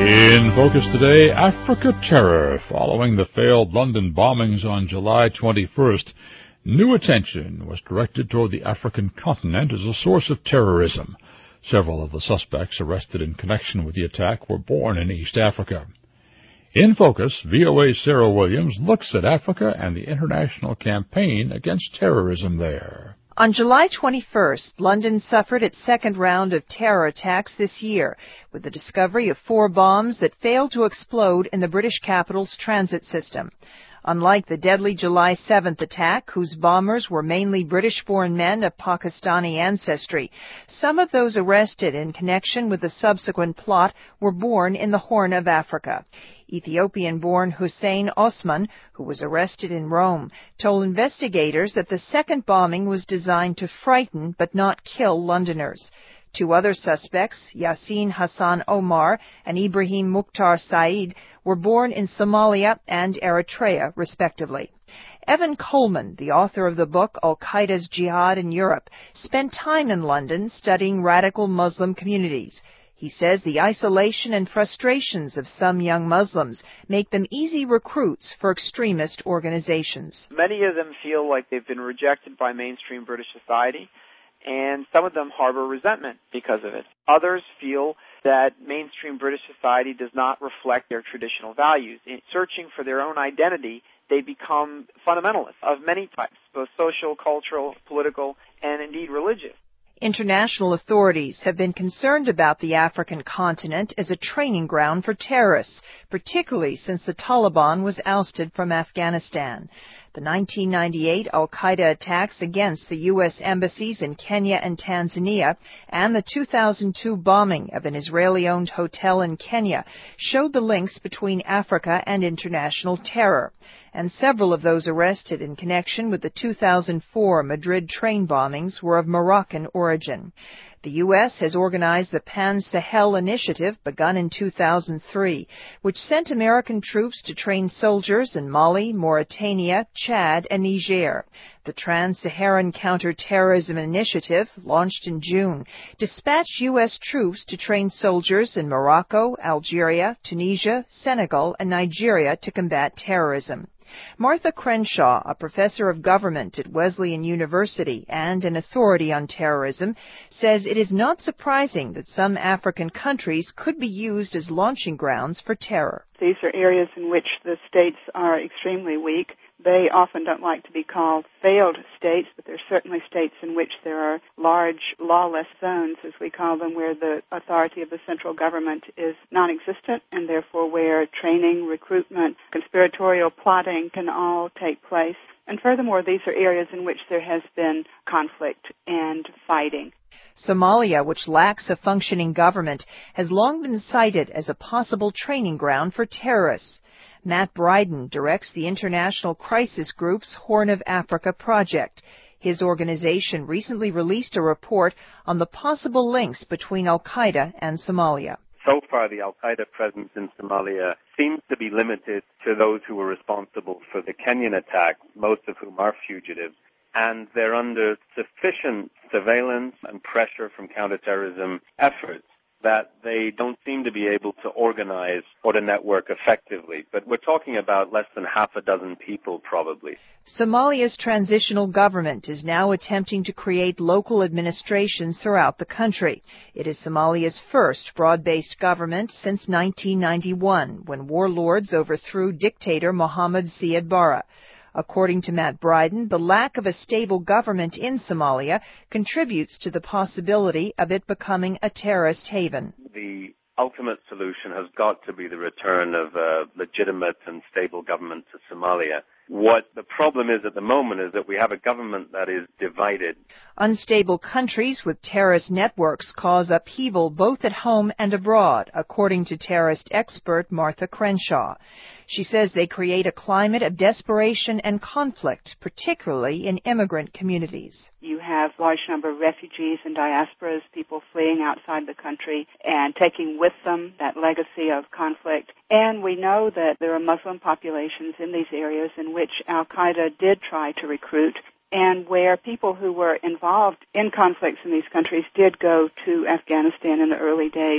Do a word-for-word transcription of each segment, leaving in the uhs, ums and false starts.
In focus today, Africa terror. Following the failed London bombings on July twenty-first, new attention was directed toward the African continent as a source of terrorism. Several of the suspects arrested in connection with the attack were born in East Africa. In focus, V O A's Sarah Williams looks at Africa and the international campaign against terrorism there. On July twenty-first, London suffered its second round of terror attacks this year, with the discovery of four bombs that failed to explode in the British capital's transit system. Unlike the deadly July seventh attack, whose bombers were mainly British-born men of Pakistani ancestry, some of those arrested in connection with the subsequent plot were born in the Horn of Africa. Ethiopian-born Hussein Osman, who was arrested in Rome, told investigators that the second bombing was designed to frighten but not kill Londoners. Two other suspects, Yasin Hassan Omar and Ibrahim Mukhtar Said, were born in Somalia and Eritrea, respectively. Evan Coleman, the author of the book Al-Qaeda's Jihad in Europe, spent time in London studying radical Muslim communities. He says the isolation and frustrations of some young Muslims make them easy recruits for extremist organizations. Many of them feel like they've been rejected by mainstream British society, and some of them harbor resentment because of it. Others feel that mainstream British society does not reflect their traditional values. In searching for their own identity, they become fundamentalists of many types, both social, cultural, political, and indeed religious. International authorities have been concerned about the African continent as a training ground for terrorists, particularly since the Taliban was ousted from Afghanistan. The nineteen ninety-eight Al-Qaeda attacks against the U S embassies in Kenya and Tanzania and the two thousand two bombing of an Israeli-owned hotel in Kenya showed the links between Africa and international terror. And several of those arrested in connection with the two thousand four Madrid train bombings were of Moroccan origin. The U S has organized the Pan-Sahel Initiative, begun in two thousand three, which sent American troops to train soldiers in Mali, Mauritania, Chad, and Niger. The Trans-Saharan Counterterrorism Initiative, launched in June, dispatched U S troops to train soldiers in Morocco, Algeria, Tunisia, Senegal, and Nigeria to combat terrorism. Martha Crenshaw, a professor of government at Wesleyan University and an authority on terrorism, says it is not surprising that some African countries could be used as launching grounds for terror. These are areas in which the states are extremely weak. They often don't like to be called failed states, but there are certainly states in which there are large lawless zones, as we call them, where the authority of the central government is non-existent, and therefore where training, recruitment, conspiratorial plotting can all take place. And furthermore, these are areas in which there has been conflict and fighting. Somalia, which lacks a functioning government, has long been cited as a possible training ground for terrorists. Matt Bryden directs the International Crisis Group's Horn of Africa project. His organization recently released a report on the possible links between Al-Qaeda and Somalia. So far, the Al-Qaeda presence in Somalia seems to be limited to those who were responsible for the Kenyan attack, most of whom are fugitives, and they're under sufficient surveillance and pressure from counterterrorism efforts that they don't seem to be able to organize or to network effectively. But we're talking about less than half a dozen people, probably. Somalia's transitional government is now attempting to create local administrations throughout the country. It is Somalia's first broad-based government since nineteen ninety-one, when warlords overthrew dictator Mohammed Siad Barre. According to Matt Bryden, the lack of a stable government in Somalia contributes to the possibility of it becoming a terrorist haven. The ultimate solution has got to be the return of a legitimate and stable government to Somalia. What the problem is at the moment is that we have a government that is divided. Unstable countries with terrorist networks cause upheaval both at home and abroad, according to terrorist expert Martha Crenshaw. She says they create a climate of desperation and conflict, particularly in immigrant communities. You have a large number of refugees and diasporas, people fleeing outside the country and taking with them that legacy of conflict. And we know that there are Muslim populations in these areas in which Al-Qaeda did try to recruit, and where people who were involved in conflicts in these countries did go to Afghanistan in the early days.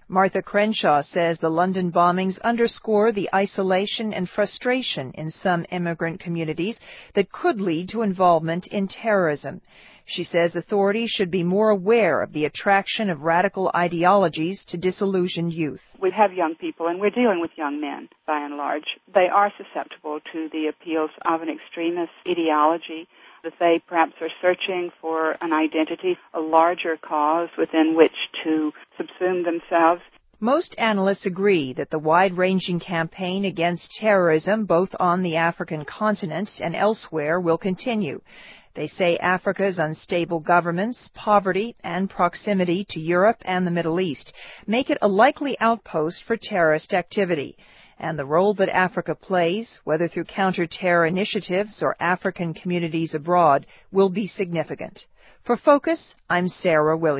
Martha Crenshaw says the London bombings underscore the isolation and frustration in some immigrant communities that could lead to involvement in terrorism. She says authorities should be more aware of the attraction of radical ideologies to disillusioned youth. We have young people, and we're dealing with young men, by and large. They are susceptible to the appeals of an extremist ideology, that they perhaps are searching for an identity, a larger cause within which to subsume themselves. Most analysts agree that the wide-ranging campaign against terrorism, both on the African continent and elsewhere, will continue. They say Africa's unstable governments, poverty, and proximity to Europe and the Middle East make it a likely outpost for terrorist activity. And the role that Africa plays, whether through counter-terror initiatives or African communities abroad, will be significant. For Focus, I'm Sarah Williams.